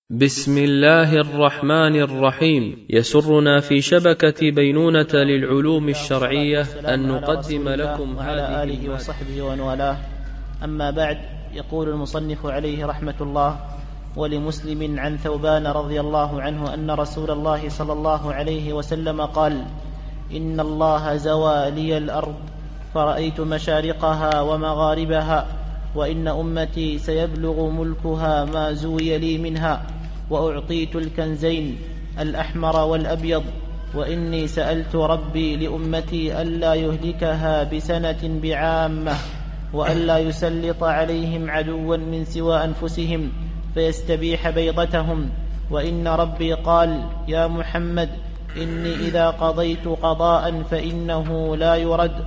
بسم الله الرحمن الرحيم. يسرنا في شبكة بينونة للعلوم الشرعية أن نقدم لكم وعلى آله وصحبه ومن والاه. أما بعد، يقول المصنف عليه رحمة الله: ولمسلم عن ثوبان رضي الله عنه أن رسول الله صلى الله عليه وسلم قال: إن الله زوى لي الأرض فرأيت مشارقها ومغاربها، وإن أمتي سيبلغ ملكها ما زوي لي منها، وأعطيت الكنزين الأحمر والأبيض، وإني سألت ربي لأمتي ألا يهلكها بسنة بعامة، وألا يسلط عليهم عدوا من سوى أنفسهم فيستبيح بيضتهم. وإن ربي قال: يا محمد، إني إذا قضيت قضاء فإنه لا يرد،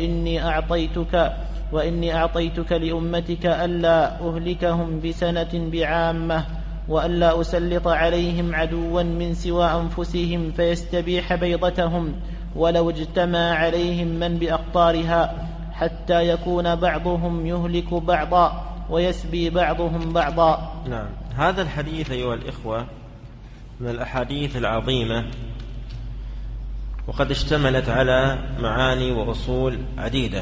وإني أعطيتك لأمتك ألا أهلكهم بسنة بعامة، وألا أسلط عليهم عدوا من سوى أنفسهم فيستبيح بيضتهم، ولو اجتمع عليهم من بأقطارها، حتى يكون بعضهم يهلك بعضا ويسبي بعضهم بعضا. نعم، هذا الحديث أيها الإخوة من الأحاديث العظيمة، وقد اشتملت على معاني وأصول عديدة.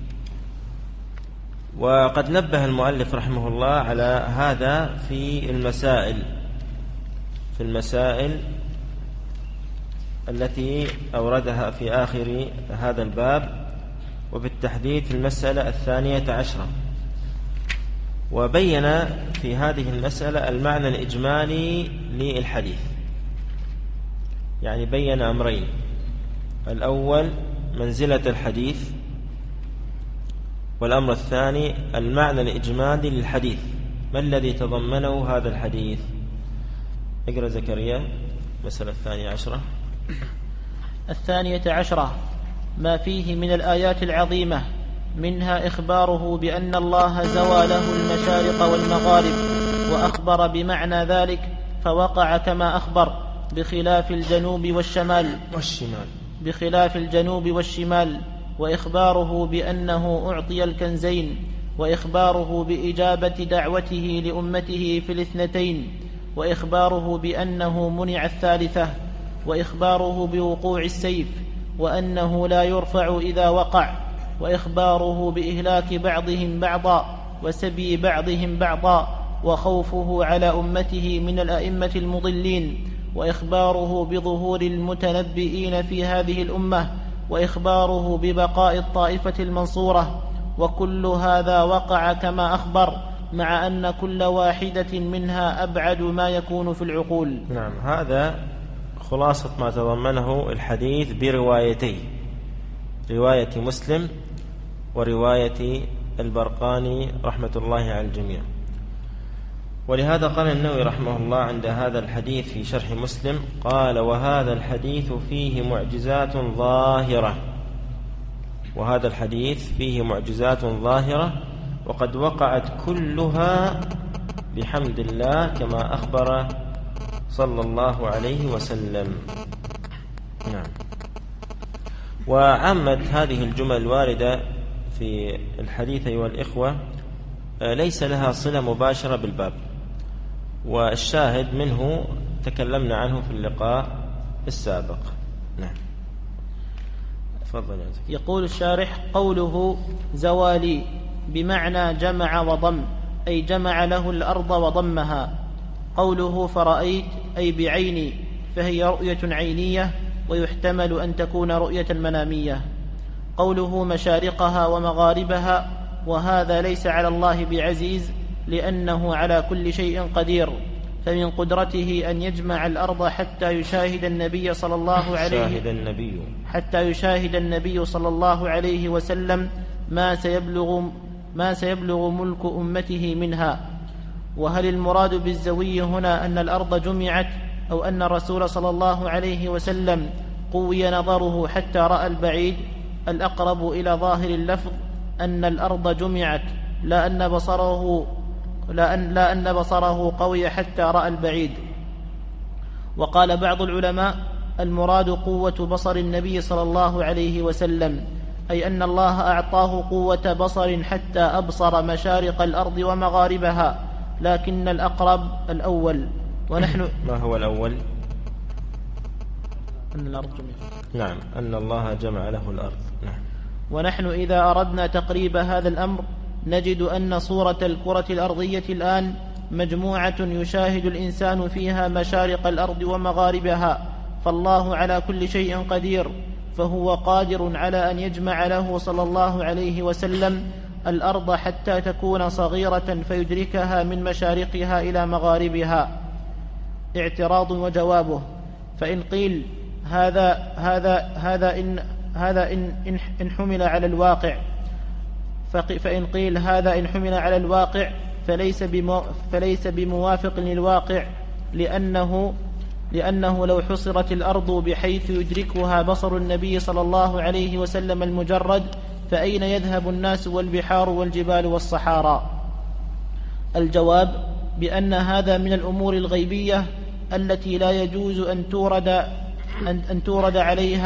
وقد نبه المؤلف رحمه الله على هذا في المسائل التي أوردها في آخر هذا الباب، وبالتحديد في المسألة 12، وبين في هذه المسألة المعنى الإجمالي للحديث. يعني بين أمرين: الأول منزلة الحديث، والأمر الثاني المعنى الإجمالي للحديث، ما الذي تضمنه هذا الحديث. اقرأ زكريا مسألة 12. ما فيه من الآيات العظيمة، منها إخباره بأن الله زوى له المشارق والمغارب، وأخبر بمعنى ذلك فوقع كما أخبر، بخلاف الجنوب والشمال، وإخباره بأنه أعطي الكنزين، وإخباره بإجابة دعوته لأمته في الاثنتين، وإخباره بأنه منع الثالثة، وإخباره بوقوع السيف وأنه لا يرفع إذا وقع، وإخباره بإهلاك بعضهم بعضا وسبي بعضهم بعضا، وخوفه على أمته من الأئمة المضلين، وإخباره بظهور المتنبئين في هذه الأمة، وإخباره ببقاء الطائفة المنصورة. وكل هذا وقع كما أخبر، مع أن كل واحدة منها أبعد ما يكون في العقول. نعم، هذا خلاصة ما تضمنه الحديث بروايتين: رواية مسلم ورواية البرقاني رحمة الله على الجميع. ولهذا قال النووي رحمه الله عند هذا الحديث في شرح مسلم، قال: وهذا الحديث فيه معجزات ظاهرة. وهذا الحديث فيه معجزات ظاهرة، وقد وقعت كلها بحمد الله كما أخبر صلى الله عليه وسلم. نعم. وعامة هذه الجمل الواردة في الحديث أيها الإخوة ليس لها صلة مباشرة بالباب، والشاهد منه تكلمنا عنه في اللقاء السابق. نعم، تفضل. يقول الشارح: قوله زوالي بمعنى جمع وضم، أي جمع له الأرض وضمها. قوله فرأيت أي بعيني، فهي رؤية عينية، ويحتمل أن تكون رؤية منامية. قوله مشارقها ومغاربها، وهذا ليس على الله بعزيز، لأنه على كل شيء قدير، فمن قدرته أن يجمع الأرض حتى يشاهد النبي صلى الله عليه وسلم ما سيبلغ ملك أمته منها. وهل المراد بالزوي هنا أن الأرض جمعت، أو أن الرسول صلى الله عليه وسلم قوي نظره حتى رأى البعيد؟ الأقرب إلى ظاهر اللفظ أن الأرض جمعت، لا أن بصره قوي حتى رأى البعيد. وقال بعض العلماء: المراد قوة بصر النبي صلى الله عليه وسلم، أي أن الله أعطاه قوة بصر حتى أبصر مشارق الأرض ومغاربها، لكن الأقرب الأول. ونحن ما هو الأول؟ أن الأرض جميعا. نعم، أن الله جمع له الأرض. نعم. ونحن إذا أردنا تقريب هذا الأمر نجد أن صورة الكرة الأرضية الآن مجموعة يشاهد الإنسان فيها مشارق الأرض ومغاربها، فالله على كل شيء قدير، فهو قادر على أن يجمع له صلى الله عليه وسلم الأرض حتى تكون صغيرة فيدركها من مشارقها إلى مغاربها. اعتراض وجوابه: فإن قيل هذا إن حمل على الواقع، فإن قيل هذا إن حمل على الواقع فليس بموافق للواقع، لأنه لو حصرت الأرض بحيث يدركها بصر النبي صلى الله عليه وسلم المجرد فأين يذهب الناس والبحار والجبال والصحارى؟ الجواب بأن هذا من الأمور الغيبية التي لا يجوز أن تورد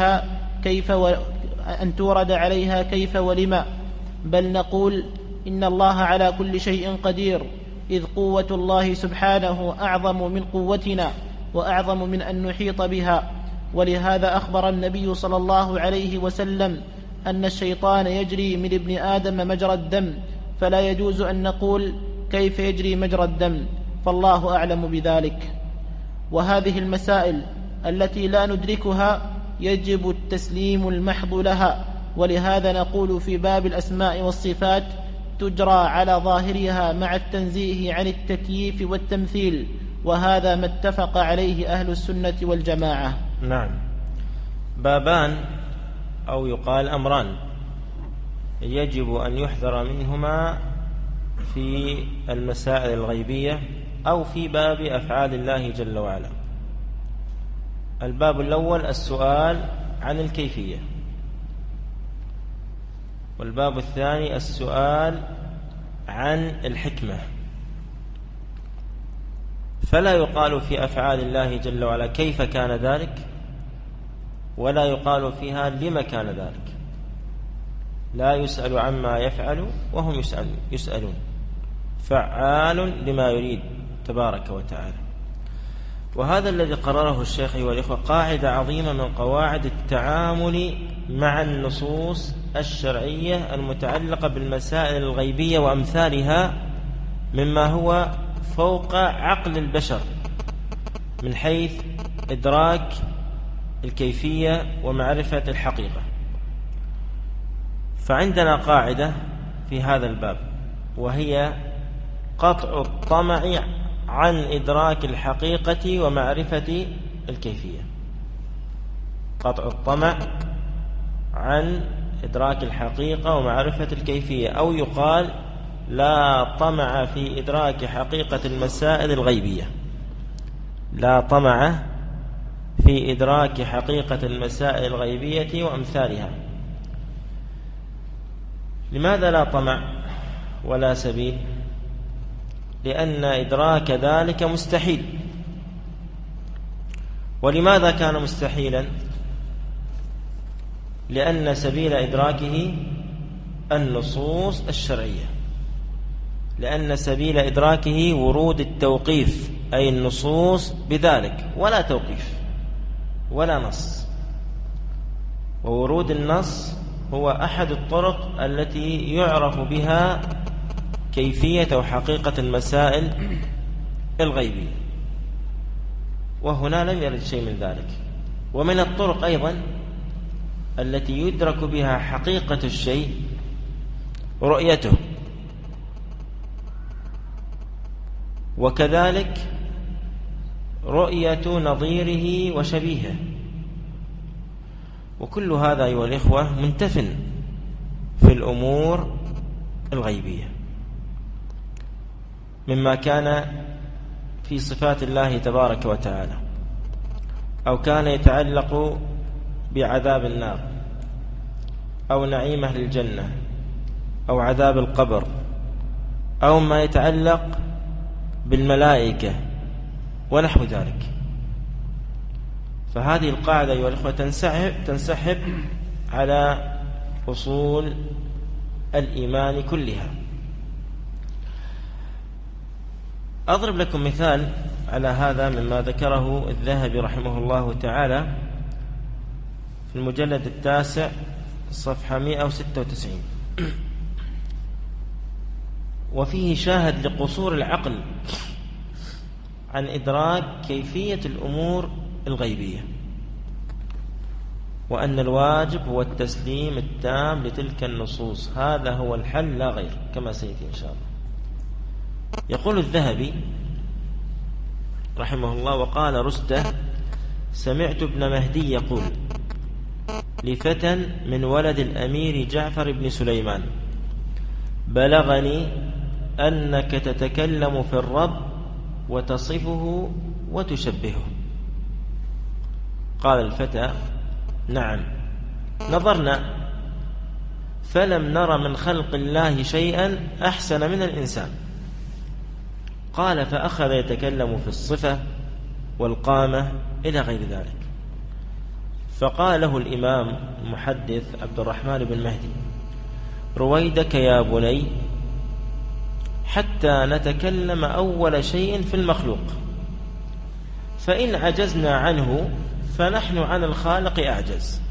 عليها كيف ولما، بل نقول إن الله على كل شيء قدير، إذ قوة الله سبحانه أعظم من قوتنا وأعظم من أن نحيط بها. ولهذا أخبر النبي صلى الله عليه وسلم أن الشيطان يجري من ابن آدم مجرى الدم، فلا يجوز أن نقول كيف يجري مجرى الدم، فالله أعلم بذلك. وهذه المسائل التي لا ندركها يجب التسليم المحض لها، ولهذا نقول في باب الأسماء والصفات تجرى على ظاهرها مع التنزيه عن التكييف والتمثيل، وهذا ما اتفق عليه أهل السنة والجماعة. نعم. بابان أو يقال أمران يجب أن يحذر منهما في المسائل الغيبية أو في باب أفعال الله جل وعلا. الباب الأول السؤال عن الكيفية، والباب الثاني السؤال عن الحكمة. فلا يقال في أفعال الله جل وعلا كيف كان ذلك، ولا يقال فيها لما كان ذلك. لا يسأل عما يفعل وهم يسألون، فعال لما يريد تبارك وتعالى. وهذا الذي قرره الشيخ والإخوة قاعدة عظيمة من قواعد التعامل مع النصوص الشرعية المتعلقة بالمسائل الغيبية وأمثالها، مما هو فوق عقل البشر من حيث إدراك الكيفية ومعرفة الحقيقة. فعندنا قاعدة في هذا الباب، وهي قطع الطمع عن إدراك الحقيقة ومعرفة الكيفية. قطع الطمع عن إدراك الحقيقة ومعرفة الكيفية، أو يقال لا طمع في إدراك حقيقة المسائل الغيبية. لا طمع في إدراك حقيقة المسائل الغيبية وأمثالها. لماذا لا طمع ولا سبيل؟ لأن إدراك ذلك مستحيل. ولماذا كان مستحيلا؟ لأن سبيل إدراكه النصوص الشرعية، لأن سبيل إدراكه ورود التوقيف، أي النصوص بذلك، ولا توقيف ولا نص. وورود النص هو أحد الطرق التي يعرف بها كيفية وحقيقة المسائل الغيبية، وهنا لم يرد شيء من ذلك. ومن الطرق أيضا التي يدرك بها حقيقة الشيء رؤيته، وكذلك رؤية نظيره وشبيهه. وكل هذا أيها الإخوة منتفٍ في الأمور الغيبية، مما كان في صفات الله تبارك وتعالى، أو كان يتعلق بعذاب النار، أو نعيم أهل الجنة، أو عذاب القبر، أو ما يتعلق بالملائكة ونحو ذلك. فهذه القاعدة أيها الأخوة تنسحب على أصول الإيمان كلها. أضرب لكم مثال على هذا مما ذكره الذهبي رحمه الله تعالى في المجلد 9 صفحة 196. وفيه شاهد لقصور العقل عن إدراك كيفية الأمور الغيبية، وأن الواجب هو التسليم التام لتلك النصوص، هذا هو الحل لا غير، كما سيأتي إن شاء الله. يقول الذهبي رحمه الله: وقال رسده: سمعت ابن مهدي يقول لفتى من ولد الأمير جعفر بن سليمان: بلغني أنك تتكلم في الرب وتصفه وتشبهه. قال الفتى: نعم، نظرنا فلم نر من خلق الله شيئا أحسن من الإنسان. قال: فأخذ يتكلم في الصفة والقامة إلى غير ذلك. فقال له الإمام المحدث عبد الرحمن بن مهدي: رويدك يا بني حتى نتكلم أول شيء في المخلوق، فإن عجزنا عنه فنحن عن الخالق أعجز.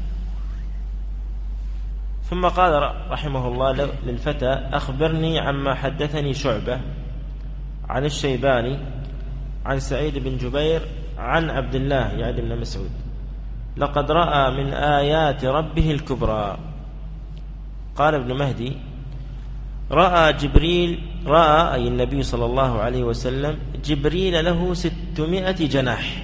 ثم قال رحمه الله للفتى: أخبرني عما حدثني شعبة عن الشيباني عن سعيد بن جبير عن عبد الله يعني بن مسعود: لقد رأى من آيات ربه الكبرى. قال ابن مهدي: رأى جبريل، رأى أي النبي صلى الله عليه وسلم جبريل له 600 جناح،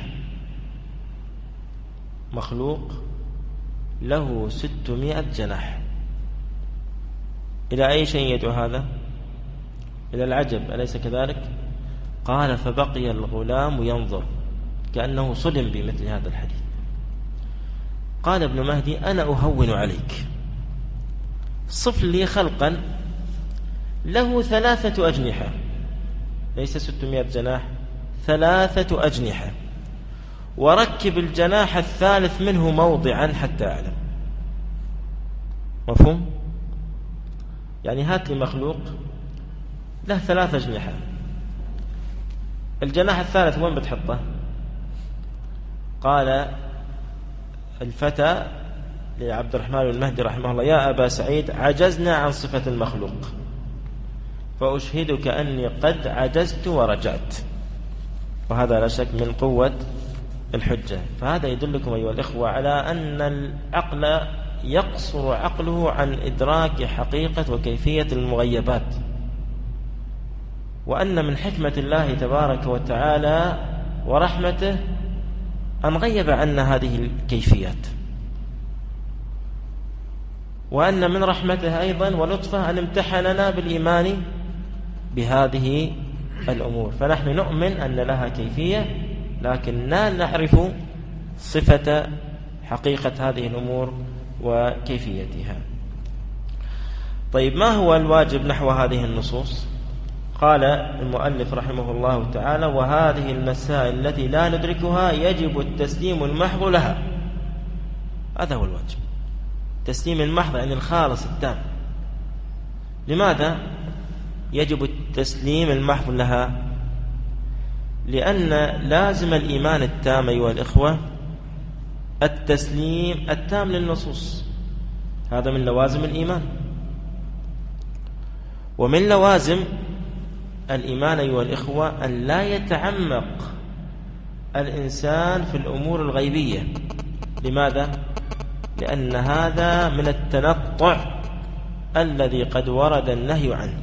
مخلوق له 600 جناح. إلى أي شيء يدعو هذا؟ إلى العجب، أليس كذلك؟ قال: فبقي الغلام ينظر كأنه صدم بمثل هذا الحديث. قال ابن مهدي: أنا أهون عليك، صف لي خلقا له 3 أجنحة، ليس 600 جناح، 3 أجنحة، وركب الجناح الثالث منه موضعا حتى أعلم. مفهوم؟ يعني هات لي مخلوق له 3 أجنحة، الجناح الثالث وين بتحطه؟ قال الفتى لعبد الرحمن المهدي رحمه الله: يا أبا سعيد، عجزنا عن صفة المخلوق، فأشهدك أني قد عجزت ورجعت. وهذا لا شك من قوة الحجة. فهذا يدلكم أيها الإخوة على أن العقل يقصر عقله عن إدراك حقيقة وكيفية المغيبات، وأن من حكمة الله تبارك وتعالى ورحمته أن غيب عنا هذه الكيفيات، وأن من رحمته أيضا ولطفه أن امتحننا بالإيمان بهذه الأمور. فنحن نؤمن أن لها كيفية، لكن لا نعرف صفة حقيقة هذه الأمور وكيفيتها. طيب، ما هو الواجب نحو هذه النصوص؟ قال المؤلف رحمه الله تعالى: وهذه المسائل التي لا ندركها يجب التسليم المحض لها. هذا هو الواجب، تسليم المحض يعني الخالص التام. لماذا يجب التسليم المحض لها؟ لأن لازم الإيمان التام أيها الإخوة التسليم التام للنصوص، هذا من لوازم الإيمان. ومن لوازم الإيمان أيها الإخوة أن لا يتعمق الإنسان في الأمور الغيبية. لماذا؟ لأن هذا من التنطع الذي قد ورد النهي عنه،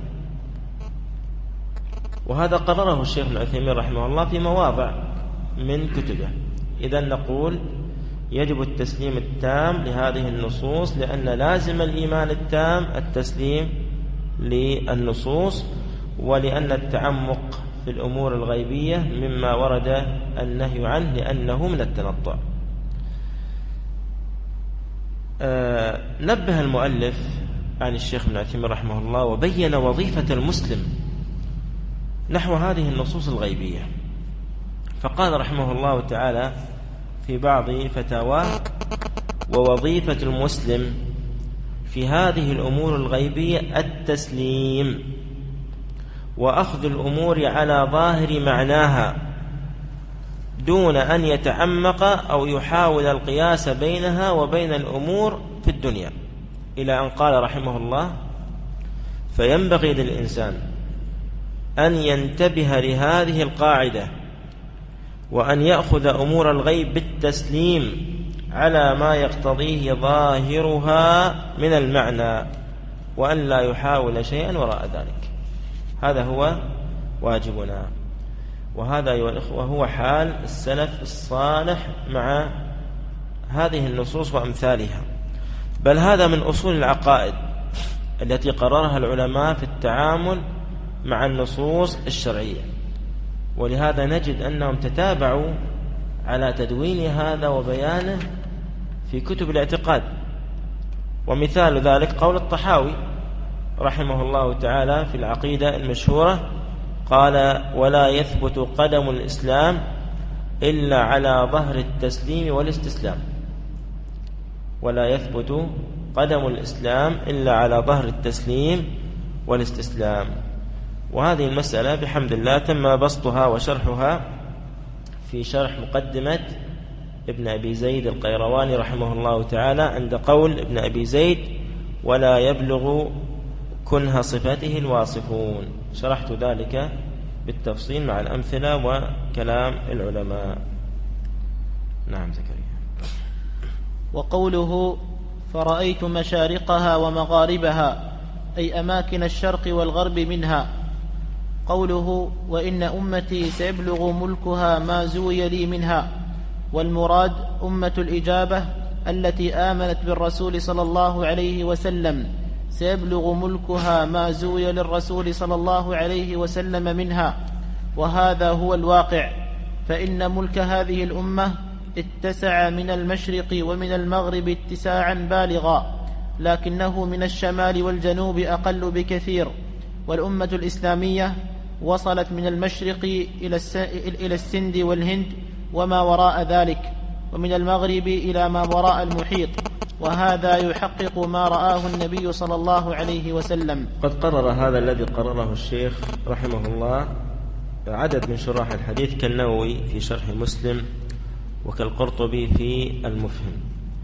وهذا قرره الشيخ ابن عثيمين رحمه الله في مواضع من كتبه. إذن نقول يجب التسليم التام لهذه النصوص، لأن لازم الإيمان التام التسليم للنصوص، ولأن التعمق في الأمور الغيبية مما ورد النهي عنه لأنه من التنطع. نبه المؤلف عن الشيخ ابن عثيمين رحمه الله وبين وظيفة المسلم نحو هذه النصوص الغيبية، فقال رحمه الله تعالى في بعض فتاواه: ووظيفة المسلم في هذه الأمور الغيبية التسليم وأخذ الأمور على ظاهر معناها، دون أن يتعمق أو يحاول القياس بينها وبين الأمور في الدنيا، إلى أن قال رحمه الله: فينبغي للإنسان أن ينتبه لهذه القاعدة، وأن يأخذ أمور الغيب بالتسليم على ما يقتضيه ظاهرها من المعنى، وأن لا يحاول شيئا وراء ذلك. هذا هو واجبنا، وهذا أيها الإخوة هو حال السلف الصالح مع هذه النصوص وأمثالها، بل هذا من أصول العقائد التي قررها العلماء في التعامل مع النصوص الشرعية. ولهذا نجد أنهم تتابعوا على تدوين هذا وبيانه في كتب الاعتقاد. ومثال ذلك قول الطحاوي رحمه الله تعالى في العقيدة المشهورة، قال: ولا يثبت قدم الإسلام إلا على ظهر التسليم والاستسلام. ولا يثبت قدم الإسلام إلا على ظهر التسليم والاستسلام. وهذه المسألة بحمد الله تم بسطها وشرحها في شرح مقدمة ابن أبي زيد القيرواني رحمه الله تعالى عند قول ابن أبي زيد: ولا يبلغ كنه صفته الواصفون. شرحت ذلك بالتفصيل مع الأمثلة وكلام العلماء. نعم زكريا. وقوله: فرأيت مشارقها ومغاربها، أي أماكن الشرق والغرب منها. قوله: وإن أمتي سيبلغ ملكها ما زوي لي منها، والمراد أمة الإجابة التي آمنت بالرسول صلى الله عليه وسلم، سيبلغ ملكها ما زوي للرسول صلى الله عليه وسلم منها. وهذا هو الواقع، فإن ملك هذه الأمة اتسع من المشرق ومن المغرب اتساعا بالغا، لكنه من الشمال والجنوب أقل بكثير. والأمة الإسلامية وصلت من المشرق إلى السند والهند وما وراء ذلك، ومن المغرب إلى ما وراء المحيط، وهذا يحقق ما رآه النبي صلى الله عليه وسلم. قد قرر هذا الذي قرره الشيخ رحمه الله عدد من شراح الحديث كالنووي في شرح مسلم، وكالقرطبي في المفهم.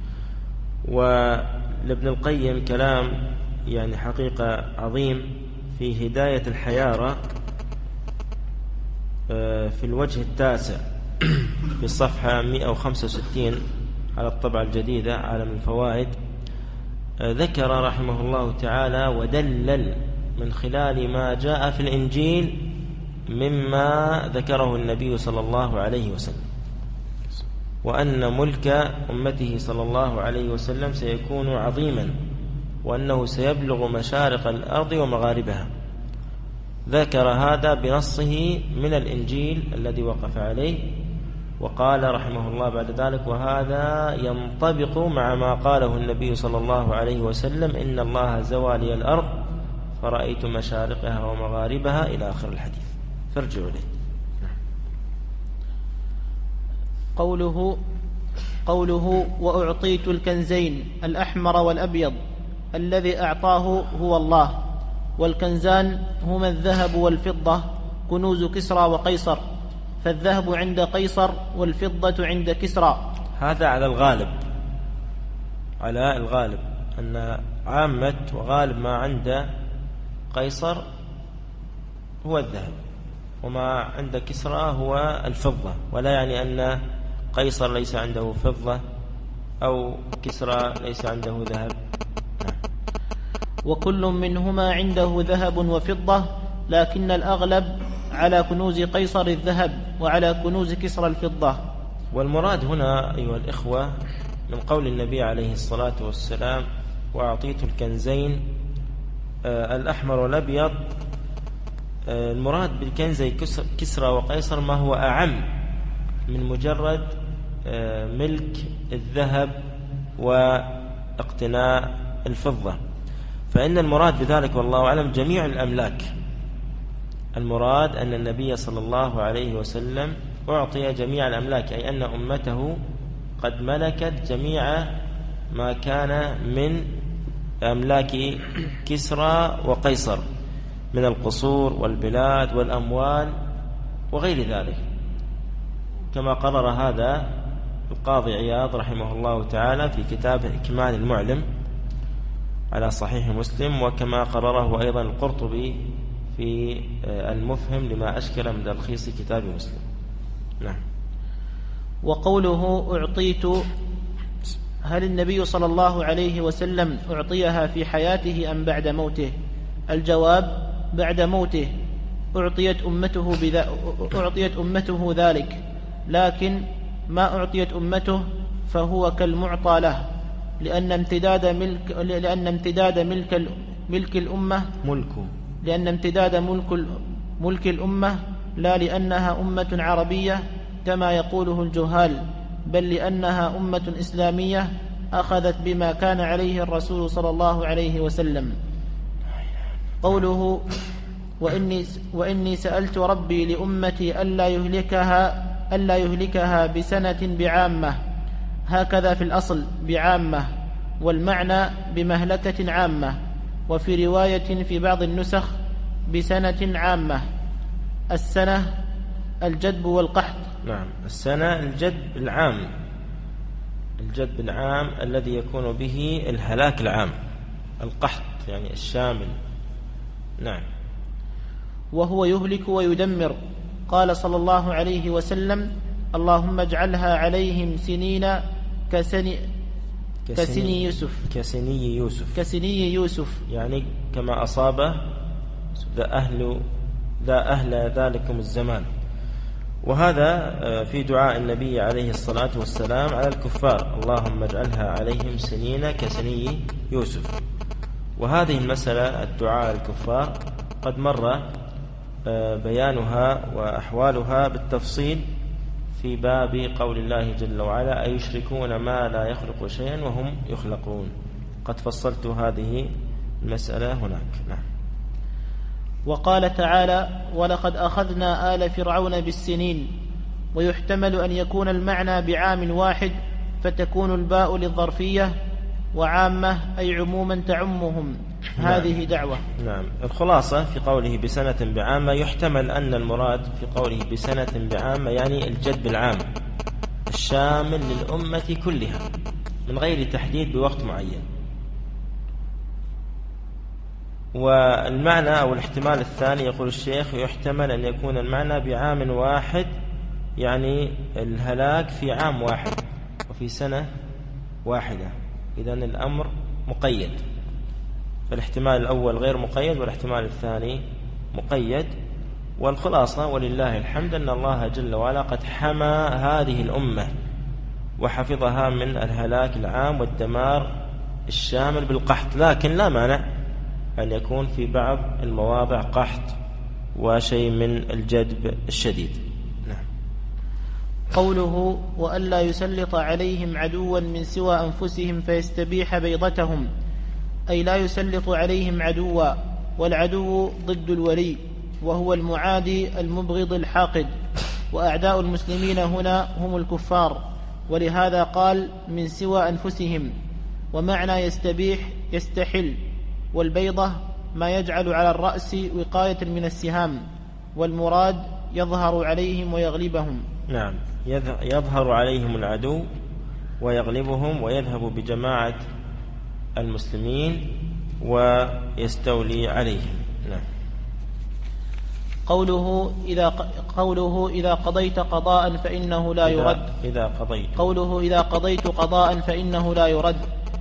ولابن القيم كلام يعني حقيقة عظيم في هداية الحيارى في الوجه التاسع في الصفحة 165 على الطبعة الجديدة عالم الفوائد. ذكر رحمه الله تعالى ودلل من خلال ما جاء في الإنجيل مما ذكره النبي صلى الله عليه وسلم، وأن ملك أمته صلى الله عليه وسلم سيكون عظيما، وأنه سيبلغ مشارق الأرض ومغاربها. ذكر هذا بنصه من الإنجيل الذي وقف عليه، وقال رحمه الله بعد ذلك: وهذا ينطبق مع ما قاله النبي صلى الله عليه وسلم: إن الله زوى لي الأرض فرأيت مشارقها ومغاربها، إلى آخر الحديث. فارجعوا إليه. قوله: وأعطيت الكنزين الأحمر والأبيض، الذي أعطاه هو الله. والكنزان هما الذهب والفضة، كنوز كسرى وقيصر، فالذهب عند قيصر والفضة عند كسرى. هذا على الغالب أن عامة وغالب ما عند قيصر هو الذهب، وما عند كسرى هو الفضة، ولا يعني أن قيصر ليس عنده فضة أو كسرى ليس عنده ذهب. وكل منهما عنده ذهب وفضة، لكن الأغلب على كنوز قيصر الذهب وعلى كنوز كسرى الفضة. والمراد هنا أيها الإخوة من قول النبي عليه الصلاة والسلام: وأعطيت الكنزين الأحمر والأبيض، المراد بالكنزي كسرى وقيصر ما هو أعم من مجرد ملك الذهب واقتناء الفضة، فإن المراد بذلك والله أعلم جميع الأملاك. المراد أن النبي صلى الله عليه وسلم أعطي جميع الأملاك، أي أن أمته قد ملكت جميع ما كان من أملاك كسرى وقيصر من القصور والبلاد والأموال وغير ذلك. كما قرر هذا القاضي عياض رحمه الله تعالى في كتاب إكمال المعلم على صحيح مسلم، وكما قرره أيضا القرطبي في المفهم لما أشكل من تلخيص كتاب مسلم. نعم. وقوله أعطيت، هل النبي صلى الله عليه وسلم أعطيها في حياته أم بعد موته؟ الجواب: بعد موته. أعطيت أمته ذلك، لكن ما أعطيت أمته فهو كالمعطى له، لأن امتداد ملك الأمة لا لأنها أمة عربية كما يقوله الجهال، بل لأنها أمة إسلامية أخذت بما كان عليه الرسول صلى الله عليه وسلم. قوله: وإني سألت ربي لأمتي ألا يهلكها بسنة بعامة، هكذا في الأصل بعامة، والمعنى بمهلكة عامة، وفي رواية في بعض النسخ بسنة عامة. السنة الجدب والقحط. نعم، السنة الجدب العام الذي يكون به الهلاك العام، القحط يعني الشامل. نعم. وهو يهلك ويدمر. قال صلى الله عليه وسلم: اللهم اجعلها عليهم سنين كسني يوسف، يعني كما أصاب ذا أهل ذلكم الزمان. وهذا في دعاء النبي عليه الصلاة والسلام على الكفار: اللهم اجعلها عليهم سنين كسني يوسف. وهذه المسألة الدعاء الكفار قد مر بيانها وأحوالها بالتفصيل في باب قول الله جل وعلا: أيشركون ما لا يخلق شيئا وهم يخلقون. قد فصلت هذه المسألة هناك. نعم. وقال تعالى: ولقد أخذنا آل فرعون بالسنين. ويحتمل أن يكون المعنى بعام واحد، فتكون الباء للظرفية، وعامة أي عموما تعمهم. هذه دعوة. نعم. الخلاصة في قوله بسنة بعامة، يحتمل أن المراد في قوله بسنة بعامة يعني الجدب العام الشامل للأمة كلها من غير تحديد بوقت معين. والمعنى أو الاحتمال الثاني يقول الشيخ: يحتمل أن يكون المعنى بعام واحد يعني الهلاك في عام واحد وفي سنة واحدة، إذن الأمر مقيد. فالاحتمال الأول غير مقيد والاحتمال الثاني مقيد. والخلاصة ولله الحمد أن الله جل وعلا قد حمى هذه الأمة وحفظها من الهلاك العام والدمار الشامل بالقحط، لكن لا مانع أن يكون في بعض المواضع قحط وشيء من الجدب الشديد. نعم. قوله: وألا يسلط عليهم عدوا من سوى أنفسهم فيستبيح بيضتهم، أي لا يسلط عليهم عدوا، والعدو ضد الولي، وهو المعادي المبغض الحاقد، وأعداء المسلمين هنا هم الكفار، ولهذا قال من سوى أنفسهم. ومعنى يستبيح يستحل، والبيضة ما يجعل على الرأس وقاية من السهام، والمراد يظهر عليهم ويغلبهم. نعم، يظهر عليهم العدو ويغلبهم ويذهب بجماعة المسلمين ويستولي عليهم. نعم. قوله إذا قضيت قضاء فإنه لا يرد. قوله إذا قضيت قضاء فإنه لا يرد.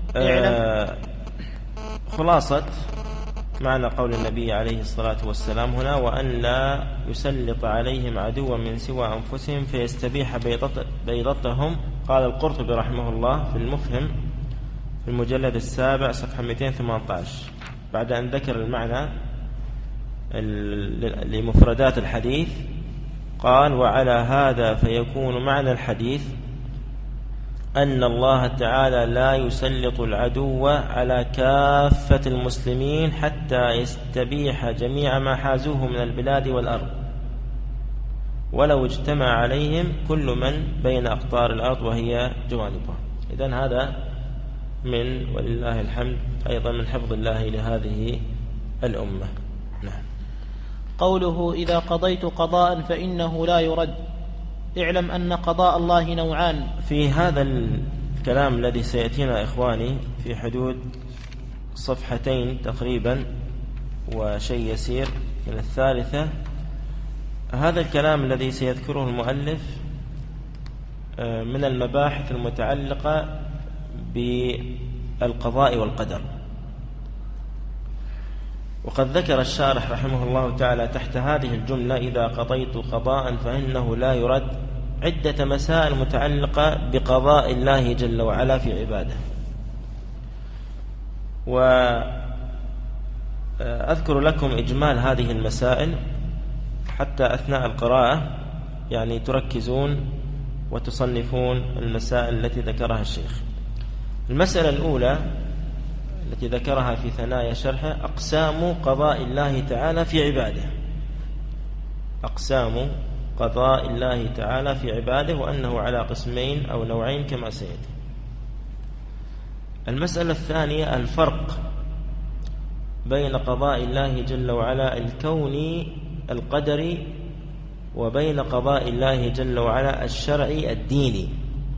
خلاصة معنى قول النبي عليه الصلاة والسلام هنا: وأن لا يسلط عليهم عدوا من سوى أنفسهم فيستبيح بيضتهم. قال القرطبي رحمه الله في المفهم في المجلد 7 صفحة 218 بعد أن ذكر المعنى لمفردات الحديث قال: وعلى هذا فيكون معنى الحديث أن الله تعالى لا يسلط العدو على كافة المسلمين حتى يستبيح جميع ما حازوه من البلاد والأرض، ولو اجتمع عليهم كل من بين أقطار الأرض وهي جوانبها. إذن هذا من ولله الحمد أيضا من حفظ الله لهذه الأمة. نعم. قوله إذا قضيت قضاء فإنه لا يرد، اعلم أن قضاء الله نوعان. في هذا الكلام الذي سيأتينا إخواني في حدود صفحتين تقريبا وشيء يسير من الثالثة، هذا الكلام الذي سيذكره المؤلف من المباحث المتعلقة بالقضاء والقدر. وقد ذكر الشارح رحمه الله تعالى تحت هذه الجملة: إذا قضيت قضاء فإنه لا يرد، عدة مسائل متعلقة بقضاء الله جل وعلا في عباده. وأذكر لكم إجمال هذه المسائل حتى أثناء القراءة يعني تركزون وتصنفون المسائل التي ذكرها الشيخ. المسألة الأولى التي ذكرها في ثنايا شرحه: أقسام قضاء الله تعالى في عباده. أقسام قضاء الله تعالى في عباده، وأنه على قسمين أو نوعين كما سيأتي. المسألة الثانية: الفرق بين قضاء الله جل وعلا الكوني القدري وبين قضاء الله جل وعلا الشرعي الديني.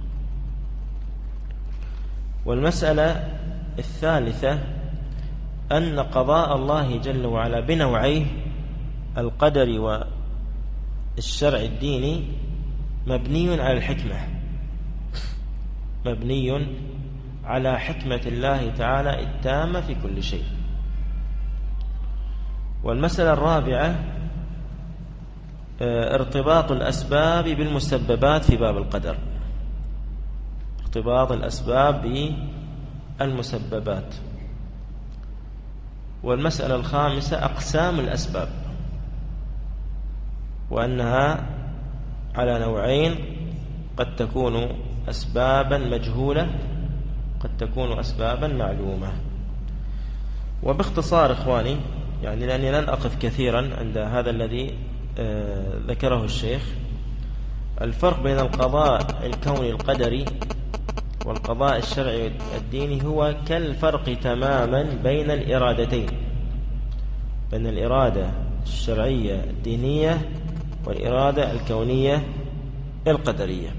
والمسألة الثالثة: أن قضاء الله جل وعلا بنوعيه القدري والشرع الديني مبني على الحكمة، مبني على حكمة الله تعالى التامة في كل شيء. والمسألة الرابعة: ارتباط الأسباب بالمسببات في باب القدر، ارتباط الأسباب بالمسببات. والمسألة الخامسة: أقسام الأسباب، وأنها على نوعين، قد تكون أسبابا مجهولة، قد تكون أسبابا معلومة. وباختصار إخواني، يعني لأني لن أقف كثيرا عند هذا الذي ذكره الشيخ، الفرق بين القضاء الكوني القدري والقضاء الشرعي الديني هو كالفرق تماما بين الإرادتين، بين الإرادة الشرعية الدينية والإرادة الكونية القدرية.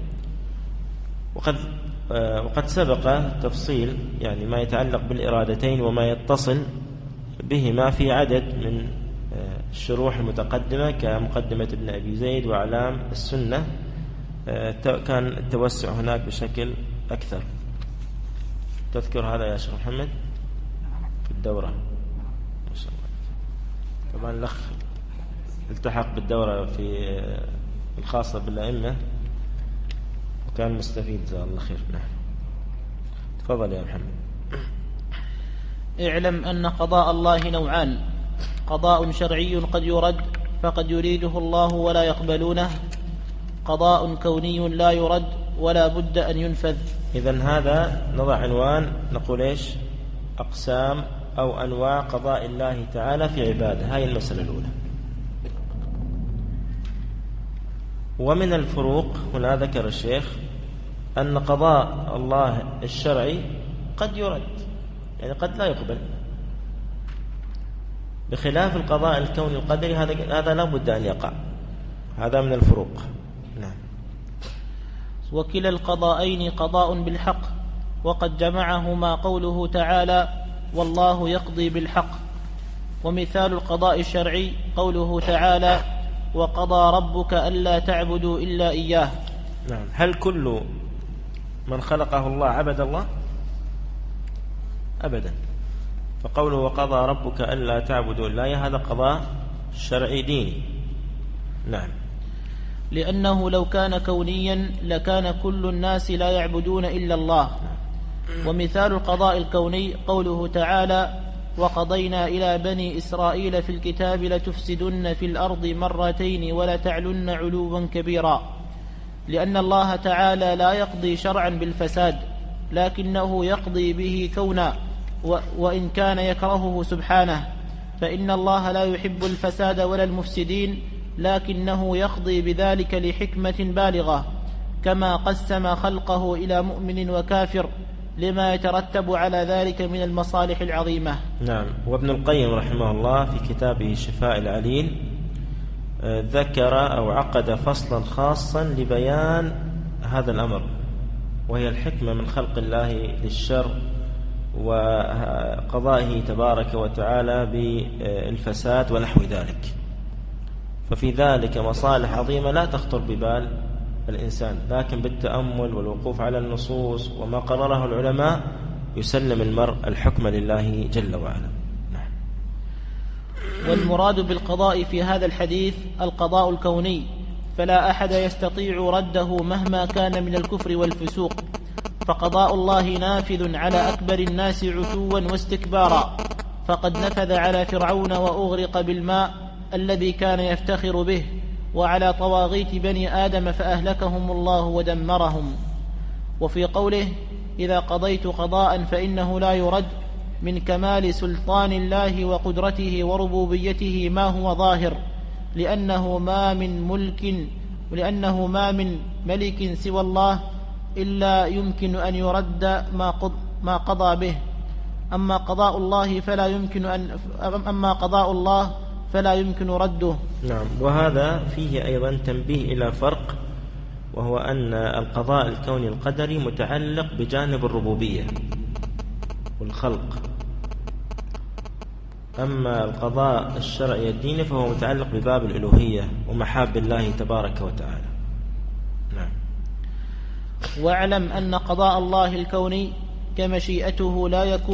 وقد سبق تفصيل يعني ما يتعلق بالإرادتين وما يتصل بهما في عدد من الشروح المتقدمة كمقدمة ابن أبي زيد وأعلام السنة. كان التوسع هناك بشكل أكثر. تذكر هذا يا شيخ محمد في الدورة؟ ما شاء الله. طبعا الأخ التحق بالدورة في الخاصة بالأئمة وكان مستفيد جزاه الله خير. نعم تفضل يا محمد. اعلم أن قضاء الله نوعان: قضاء شرعي قد يرد فقد يريده الله ولا يقبلونه، قضاء كوني لا يرد ولا بد أن ينفذ. إذن هذا نضع عنوان نقول إيش؟ أقسام أو أنواع قضاء الله تعالى في عباده. هاي المسألة الأولى. ومن الفروق هنا ذكر الشيخ أن قضاء الله الشرعي قد يرد، يعني قد لا يقبل، بخلاف القضاء الكوني القدري هذا لا بد أن يقع. هذا من الفروق. نعم. وكلا القضاءين قضاء بالحق، وقد جمعهما قوله تعالى: والله يقضي بالحق. ومثال القضاء الشرعي قوله تعالى: وقضى ربك ألا تعبدوا إلا إياه. نعم. هل كل من خلقه الله عبد الله؟ أبدا. فقوله وقضى ربك ألا تعبدوا إلا إياه هذا قضاء شرعي ديني. نعم. لأنه لو كان كونيا لكان كل الناس لا يعبدون إلا الله. ومثال القضاء الكوني قوله تعالى: وقضينا إلى بني إسرائيل في الكتاب لتفسدن في الأرض مرتين ولتعلن علوا كبيرا. لأن الله تعالى لا يقضي شرعا بالفساد، لكنه يقضي به كونا، وإن كان يكرهه سبحانه، فإن الله لا يحب الفساد ولا المفسدين، لكنه يقضي بذلك لحكمة بالغة، كما قسم خلقه إلى مؤمن وكافر لما يترتب على ذلك من المصالح العظيمة. نعم. وابن القيم رحمه الله في كتابه شفاء العليل ذكر أو عقد فصلا خاصا لبيان هذا الأمر، وهي الحكمة من خلق الله للشر وقضائه تبارك وتعالى بالفساد ونحو ذلك. ففي ذلك مصالح عظيمة لا تخطر ببال الإنسان، لكن بالتأمل والوقوف على النصوص وما قرره العلماء يسلم المرء الحكم لله جل وعلا. والمراد بالقضاء في هذا الحديث القضاء الكوني، فلا أحد يستطيع رده مهما كان من الكفر والفسوق، فقضاء الله نافذ على أكبر الناس عتوا واستكبارا، فقد نفذ على فرعون وأغرق بالماء الذي كان يفتخر به، وعلى طواغيت بني آدم فأهلكهم الله ودمرهم. وفي قوله إذا قضيت قضاء فإنه لا يرد، من كمال سلطان الله وقدرته وربوبيته ما هو ظاهر، لأنه ما من ملك سوى الله إلا يمكن أن يرد ما قضى به، أما قضاء الله فلا يمكن رده. نعم. وهذا فيه أيضا تنبيه إلى فرق، وهو أن القضاء الكوني القدري متعلق بجانب الربوبية والخلق، أما القضاء الشرعي الديني فهو متعلق بباب الألوهية ومحاب الله تبارك وتعالى. نعم. واعلم أن قضاء الله الكوني كمشيئته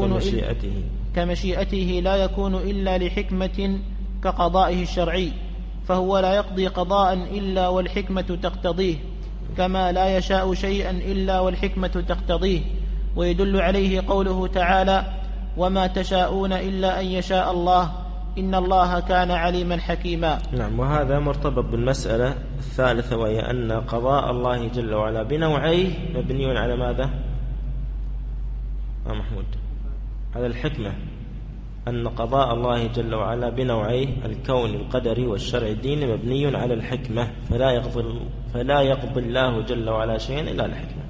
لا يكون إلا لحكمة كقضائه الشرعي، فهو لا يقضي قضاء إلا والحكمة تقتضيه، كما لا يشاء شيئا إلا والحكمة تقتضيه. ويدل عليه قوله تعالى وما تشاءون إلا أن يشاء الله إن الله كان عليما حكيما. نعم. وهذا مرتبط بالمسألة الثالثة، وهي أن قضاء الله جل وعلا بنوعيه مبني على ماذا؟ محمود، على الحكمة، أن قضاء الله جل وعلا بنوعيه الكون القدري والشرع الديني مبني على الحكمة، فلا يقضي الله جل وعلا شيئا إلا الحكمة.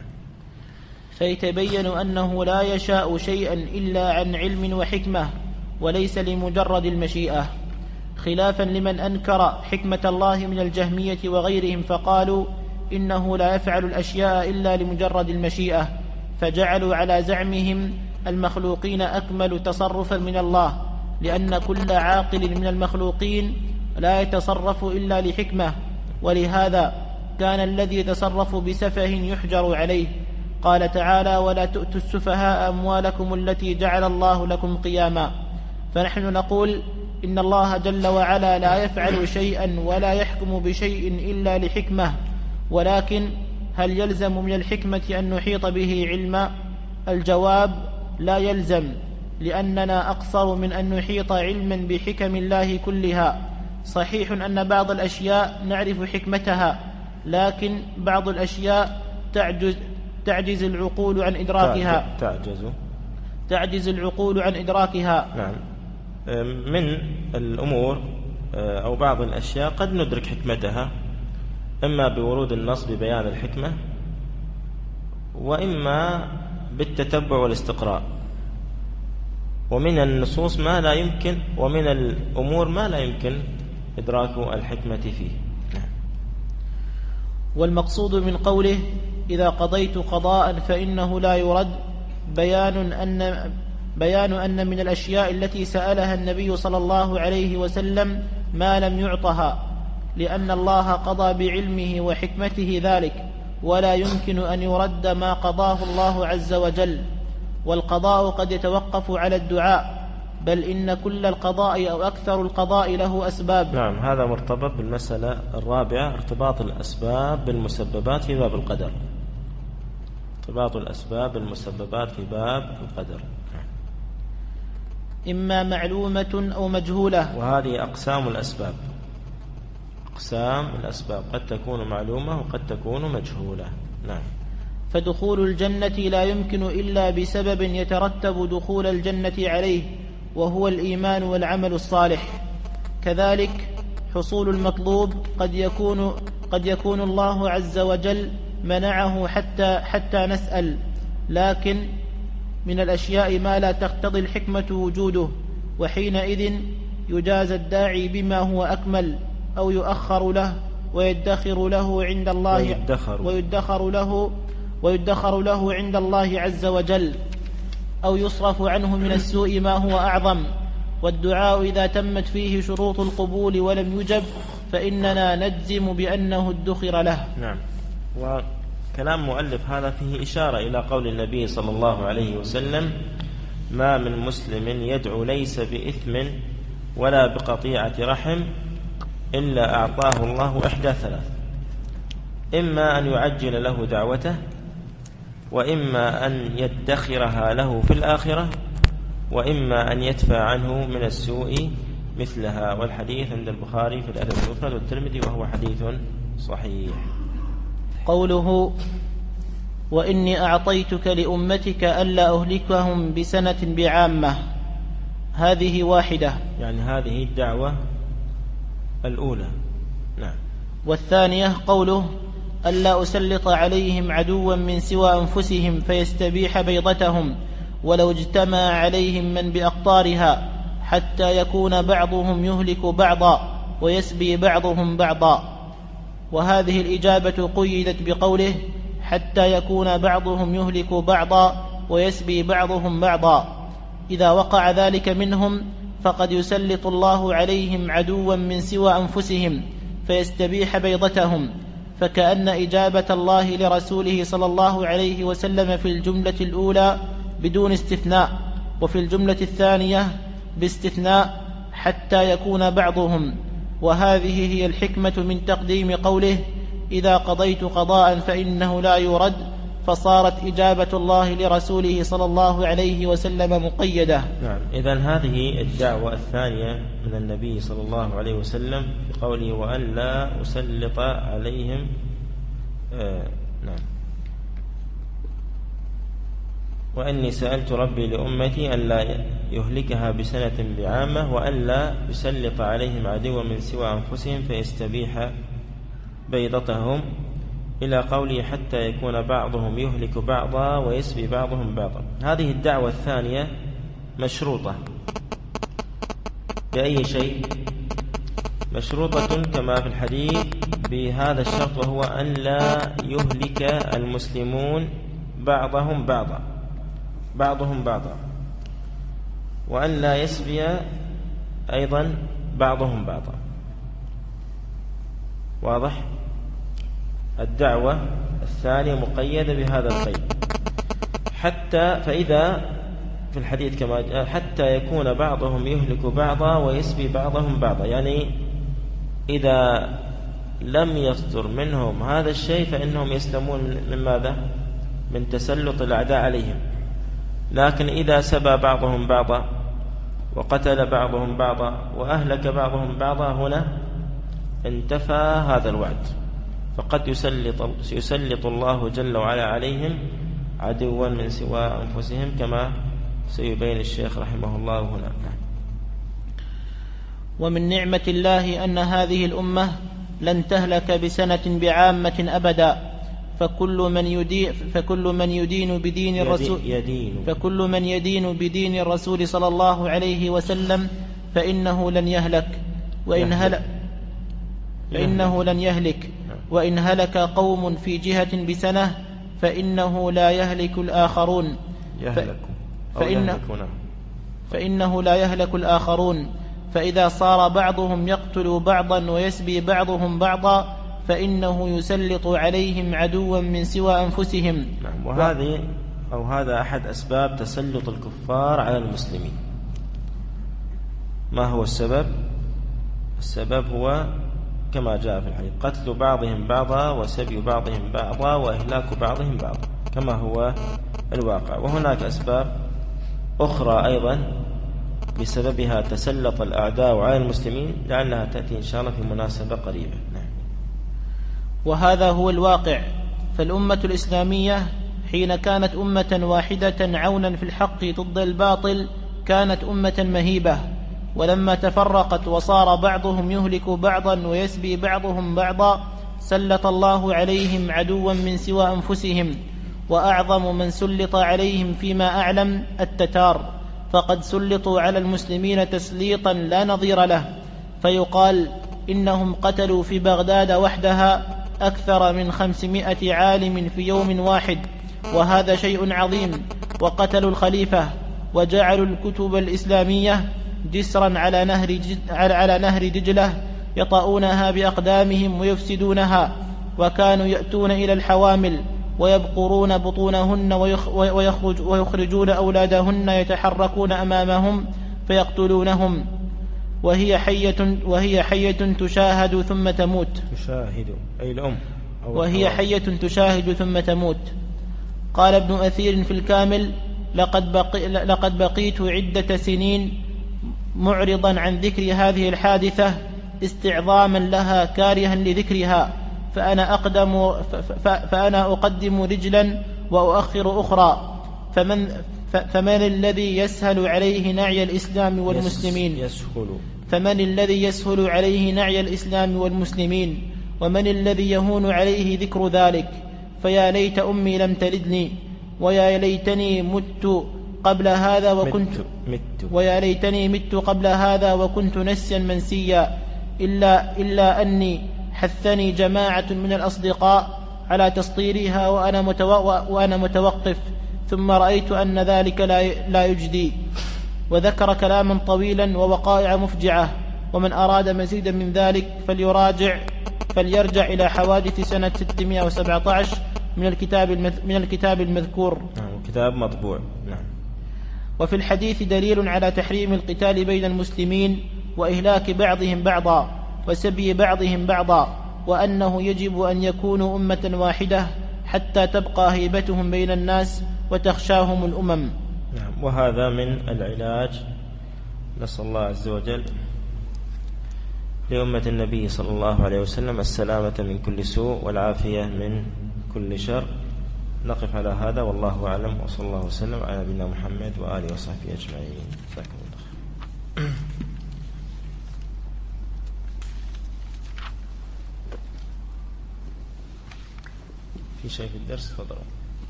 فيتبين أنه لا يشاء شيئا إلا عن علم وحكمة، وليس لمجرد المشيئة، خلافا لمن أنكر حكمة الله من الجهمية وغيرهم، فقالوا إنه لا يفعل الأشياء إلا لمجرد المشيئة، فجعلوا على زعمهم المخلوقين أكمل تصرفا من الله، لأن كل عاقل من المخلوقين لا يتصرف إلا لحكمة، ولهذا كان الذي يتصرف بسفه يحجر عليه. قال تعالى ولا تؤتوا السفهاء أموالكم التي جعل الله لكم قياما. فنحن نقول إن الله جل وعلا لا يفعل شيئا ولا يحكم بشيء إلا لحكمة، ولكن هل يلزم من الحكمة أن نحيط به علما؟ الجواب لا يلزم، لأننا أقصر من أن نحيط علما بحكم الله كلها. صحيح أن بعض الأشياء نعرف حكمتها، لكن بعض الأشياء تعجز العقول عن إدراكها. تعجز العقول عن إدراكها. نعم. من الأمور أو بعض الأشياء قد ندرك حكمتها، إما بورود النص ببيان الحكمة، وإما بالتتبع والاستقراء، ومن النصوص ما لا يمكن، ومن الأمور ما لا يمكن إدراك الحكمة فيه. والمقصود من قوله إذا قضيت قضاء فإنه لا يرد بيان أن من الأشياء التي سألها النبي صلى الله عليه وسلم ما لم يعطها، لأن الله قضى بعلمه وحكمته ذلك، ولا يمكن أن يرد ما قضاه الله عز وجل. والقضاء قد يتوقف على الدعاء، بل إن كل القضاء أو أكثر القضاء له أسباب. نعم. هذا مرتبط بالمسألة الرابعة، ارتباط الأسباب بالمسببات في باب القدر. ارتباط الأسباب بالمسببات في باب القدر، إما معلومة أو مجهولة. وهذه أقسام الأسباب. أقسام الأسباب قد تكون معلومة وقد تكون مجهولة. نعم. فدخول الجنة لا يمكن إلا بسبب يترتب دخول الجنة عليه، وهو الإيمان والعمل الصالح. كذلك حصول المطلوب قد يكون الله عز وجل منعه حتى نسأل، لكن من الأشياء ما لا تقتضي الحكمة وجوده، وحينئذ يجازى الداعي بما هو أكمل، أو يؤخر له ويدخر له عند الله ويدخر له عند الله عز وجل، أو يصرف عنه من السوء ما هو أعظم. والدعاء إذا تمت فيه شروط القبول ولم يجب فإننا نجزم بأنه ادخر له. نعم. وكلام مؤلف هذا فيه إشارة إلى قول النبي صلى الله عليه وسلم: ما من مسلم يدعو ليس بإثم ولا بقطيعة رحم إلا أعطاه الله إحدى ثلاث: إما أن يعجل له دعوته، وإما أن يدخرها له في الآخرة، وإما أن يدفع عنه من السوء مثلها. والحديث عند البخاري في الأدب المفرد والترمذي، وهو حديث صحيح. قوله: وإني أعطيتك لأمتك ألا أهلكهم بسنة بعامة، هذه واحدة، يعني هذه الدعوة الأولى. نعم. والثانية قوله: ألا أسلط عليهم عدوا من سوى أنفسهم فيستبيح بيضتهم ولو اجتمع عليهم من بأقطارها، حتى يكون بعضهم يهلك بعضا ويسبي بعضهم بعضا. وهذه الإجابة قيدت بقوله: حتى يكون بعضهم يهلك بعضا ويسبي بعضهم بعضا. إذا وقع ذلك منهم فقد يسلط الله عليهم عدوا من سوى أنفسهم فيستبيح بيضتهم، فكأن إجابة الله لرسوله صلى الله عليه وسلم في الجملة الأولى بدون استثناء، وفي الجملة الثانية باستثناء حتى يكون بعضهم. وهذه هي الحكمة من تقديم قوله: إذا قضيت قضاء فإنه لا يرد، فصارت إجابة الله لرسوله صلى الله عليه وسلم مقيدة. نعم. إذن هذه الدعوة الثانية من النبي صلى الله عليه وسلم في قوله: وأن لا أسلط عليهم نعم وأني سألت ربي لأمتي أن لا يهلكها بسنة بعامة، وأن لا يسلط عليهم عدوا من سوى أنفسهم فيستبيح بيضتهم، إلى قوله: حتى يكون بعضهم يهلك بعضا ويسبي بعضهم بعضا. هذه الدعوة الثانية مشروطة بأي شيء؟ مشروطة كما في الحديث بهذا الشرط، وهو أن لا يهلك المسلمون بعضهم بعضا، وأن لا يسبي أيضا بعضهم بعضا. واضح؟ الدعوة الثانية مقيدة بهذا القيد، فإذا في الحديث كما جاء: حتى يكون بعضهم يهلك بعضا ويسبي بعضهم بعضا، يعني إذا لم يصدر منهم هذا الشيء فإنهم يسلمون من ماذا؟ من تسلط الأعداء عليهم. لكن إذا سبى بعضهم بعضا وقتل بعضهم بعضا وأهلك بعضهم بعضا، هنا انتفى هذا الوعد، فقد يسلط الله جل وعلا عليهم عدوا من سوى أنفسهم، كما سيبين الشيخ رحمه الله هنا. ومن نعمة الله أن هذه الأمة لن تهلك بسنة بعامة أبدا، فكل من يدين بدين الرسول صلى الله عليه وسلم فإنه لن يهلك، وإن هلك قوم في جهة بسنة فإنه لا يهلك الآخرون، فإنه لا يهلك الآخرون. فإذا صار بعضهم يقتل بعضا ويسبي بعضهم بعضا فإنه يسلط عليهم عدوا من سوى أنفسهم. وهذا أحد أسباب تسلط الكفار على المسلمين. ما هو السبب؟ السبب هو كما جاء في الحديث: قتل بعضهم بعضا وسبي بعضهم بعضا وإهلاك بعضهم بعضا، كما هو الواقع. وهناك أسباب أخرى أيضا بسببها تسلط الأعداء على المسلمين، لعلها تأتي إن شاء الله في مناسبة قريبة. وهذا هو الواقع. فالأمة الإسلامية حين كانت أمة واحدة عونا في الحق ضد الباطل كانت أمة مهيبة، ولما تفرقت وصار بعضهم يهلك بعضا ويسبي بعضهم بعضا سلط الله عليهم عدوا من سوى أنفسهم. وأعظم من سلط عليهم فيما أعلم التتار، فقد سلطوا على المسلمين تسليطا لا نظير له. فيقال: إنهم قتلوا في بغداد وحدها أكثر من 500 عالم في يوم واحد، وهذا شيء عظيم. وقتلوا الخليفة، وجعلوا الكتب الإسلامية جسرا على نهر دجلة يطؤونها بأقدامهم ويفسدونها، وكانوا يأتون إلى الحوامل ويبقرون بطونهن ويخرجون أولادهن يتحركون أمامهم فيقتلونهم، وهي حية تشاهد ثم تموت. تشاهد أي الأم، وهي حية تشاهد ثم تموت. قال ابن أثير في الكامل: لقد بقيت عدة سنين معرضا عن ذكر هذه الحادثة استعظاما لها كارها لذكرها، فأنا أقدم رجلا وأؤخر أخرى، فمن الذي يسهل عليه نعي الإسلام والمسلمين؟ فمن الذي يسهل عليه نعي الإسلام والمسلمين؟ ومن الذي يهون عليه ذكر ذلك؟ فيا ليت أمي لم تلدني، ويا ليتني مت قبل هذا وكنت نسيا منسيا، إلا أني حثني جماعة من الأصدقاء على تسطيرها وأنا متوقف، ثم رأيت أن ذلك لا يجدي. وذكر كلاما طويلا ووقائع مفجعة، ومن أراد مزيدا من ذلك فليرجع إلى حوادث سنة 617 من الكتاب المذكور. كتاب مطبوع. نعم. وفي الحديث دليل على تحريم القتال بين المسلمين وإهلاك بعضهم بعضا وسبي بعضهم بعضا، وأنه يجب أن يكونوا أمة واحدة حتى تبقى هيبتهم بين الناس وتخشاهم الأمم. نعم. وهذا من العلاج، نسأل الله عز وجل لأمة النبي صلى الله عليه وسلم السلامة من كل سوء والعافية من كل شر. نقف على هذا والله أعلم، وصلى الله وسلم على نبينا محمد وآله وصحبه أجمعين. جزاكم الله خير. في شيء في الدرس؟ تفضلوا.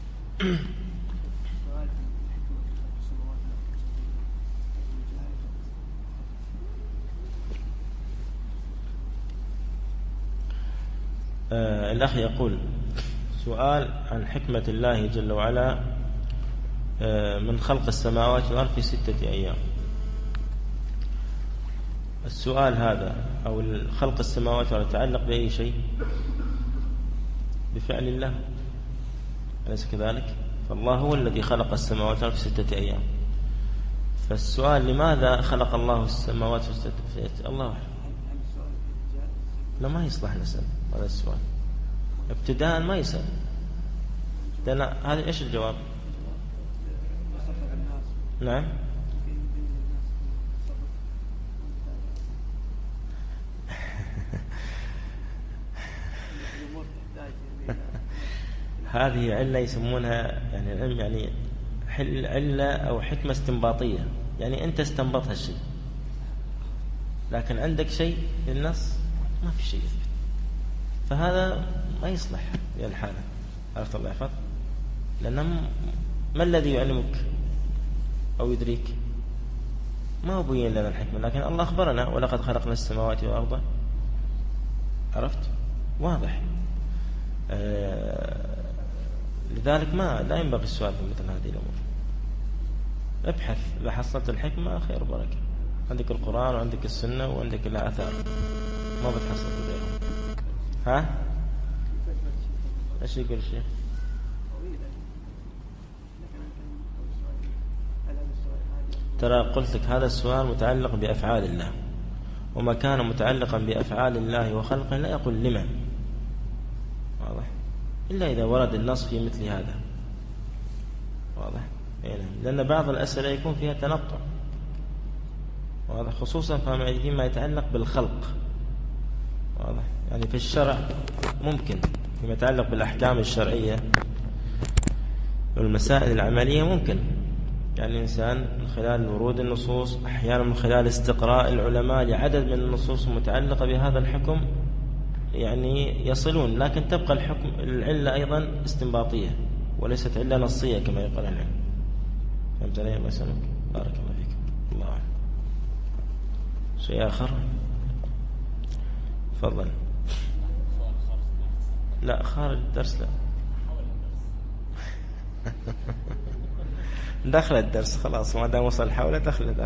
الأخ يقول: سؤال عن حكمة الله جل وعلا من خلق السماوات والأرض في 6 أيام. السؤال هذا أو خلق السماوات والأرض يتعلق بأي شيء؟ بفعل الله، أليس كذلك؟ فالله هو الذي خلق السماوات والأرض في 6 أيام. فالسؤال: لماذا خلق الله السماوات في 6 أيام؟ الله لا، ما يصلح نسأل هذا السؤال ابتداء، ما يسأل. هذا إيش الجواب؟ نعم. هذه علة يسمونها يعني العلم يعني علة أو حكمة استنباطية، يعني أنت استنبط هالشيء، لكن عندك شيء للنص ما في شيء، فهذا ما يصلح للحالة. عرفت الله يحفظ؟ لأن ما الذي يعلمك أو يدريك؟ ما هو بين لنا الحكمة، لكن الله أخبرنا: ولقد خلقنا السماوات والأرض. عرفت؟ واضح. لذلك لا ينبغي السؤال في مثل هذه الأمور. ابحث، إذا حصلت الحكمة خير وبركة. عندك القرآن وعندك السنة وعندك الآثار، ما بتحصل غيرهم. ها؟ ايش يقول الشيخ؟ ترى قلت لك هذا السؤال متعلق بأفعال الله، وما كان متعلقا بأفعال الله وخلقه لا يقول لما، واضح، إلا إذا ورد النص في مثل هذا، واضح. لأن بعض الأسئلة يكون فيها تنطع، واضح، خصوصا فيما يتعلق بالخلق، واضح. يعني في الشرع ممكن، فيما يتعلق بالأحكام الشرعية والمسائل العملية ممكن، يعني الإنسان من خلال ورود النصوص، أحيانا من خلال استقراء العلماء لعدد من النصوص المتعلقة بهذا الحكم يعني يصلون، لكن تبقى الحكم العلة أيضا استنباطية وليست علة نصية كما يقول العلم. فهمت علي؟ الله يسلمك، بارك الله فيك. الله أعلم. شيء آخر؟ تفضل. لا خارج الدرس لا. دخل الدرس خلاص، ما دام وصل حوله دخل.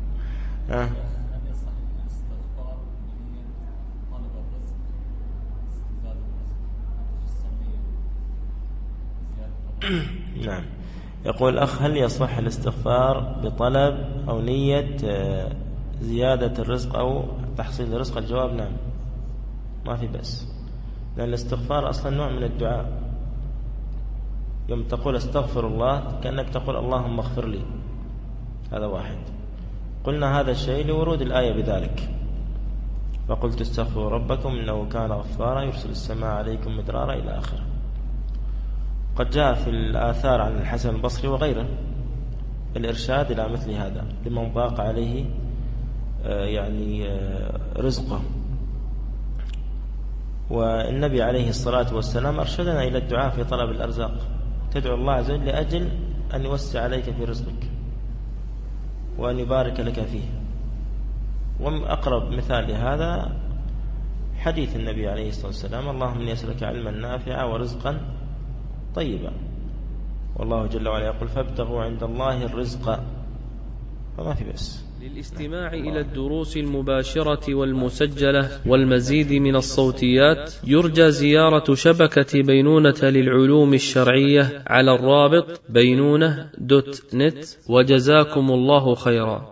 نعم. يقول الأخ: هل يصح الاستغفار بطلب أو نية زيادة الرزق أو تحصيل الرزق؟ الجواب نعم، ما في بأس، لأن الاستغفار أصلا نوع من الدعاء. يوم تقول استغفر الله كأنك تقول اللهم اغفر لي، هذا واحد. قلنا هذا الشيء لورود الآية بذلك، فقلت استغفروا ربكم إنه كان غفارا يرسل السماء عليكم مدرارا إلى آخره. قد جاء في الآثار عن الحسن البصري وغيره الإرشاد إلى مثل هذا لمن ضاق عليه رزقه. والنبي عليه الصلاة والسلام أرشدنا إلى الدعاء في طلب الأرزاق، تدعو الله عز وجل لأجل أن يوسع عليك في رزقك وأن يبارك لك فيه. وأقرب مثال لهذا حديث النبي عليه الصلاة والسلام: اللهم إني أسألك علما نافعا ورزقا طيبا، والله جل وعلا يقول: فابتغوا عند الله الرزق. فما في بس. للاستماع إلى الدروس المباشرة والمسجلة والمزيد من الصوتيات يرجى زيارة شبكة بينونة للعلوم الشرعية على الرابط بينونة.net. وجزاكم الله خيرا.